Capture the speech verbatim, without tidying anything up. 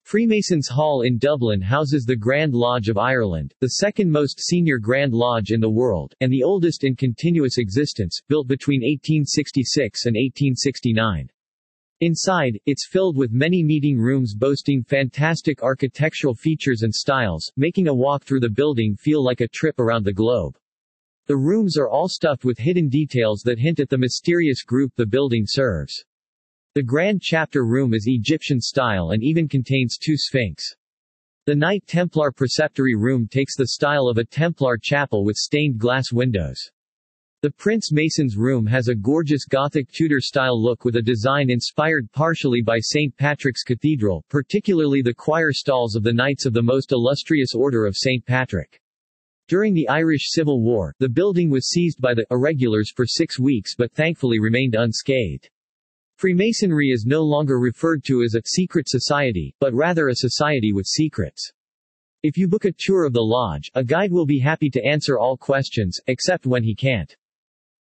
Freemasons' Hall in Dublin houses the Grand Lodge of Ireland, the second most senior Grand Lodge in the world, and the oldest in continuous existence, built between eighteen sixty-six and eighteen sixty-nine. Inside, it's filled with many meeting rooms boasting fantastic architectural features and styles, making a walk through the building feel like a trip around the globe. The rooms are all stuffed with hidden details that hint at the mysterious group the building serves. The Grand Chapter Room is Egyptian style and even contains two sphinx. The Knight Templar Preceptory Room takes the style of a Templar chapel with stained glass windows. The Prince Mason's Room has a gorgeous Gothic Tudor-style look with a design inspired partially by Saint Patrick's Cathedral, particularly the choir stalls of the Knights of the Most Illustrious Order of Saint Patrick. During the Irish Civil War, the building was seized by the irregulars for six weeks but thankfully remained unscathed. Freemasonry is no longer referred to as a secret society, but rather a society with secrets. If you book a tour of the lodge, a guide will be happy to answer all questions, except when he can't.